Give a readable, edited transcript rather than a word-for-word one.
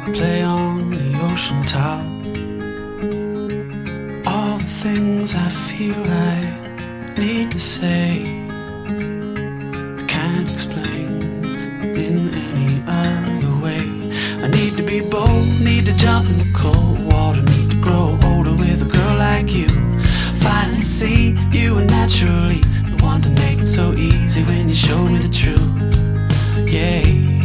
play on the ocean top. All the things I feel I need to say, I can't explain in any other way. I need to be bold, need to jump in the cold water, need to grow older with a girl like you. Finally see you were naturally the one to make it so easy when you showed me the truth. Yeah.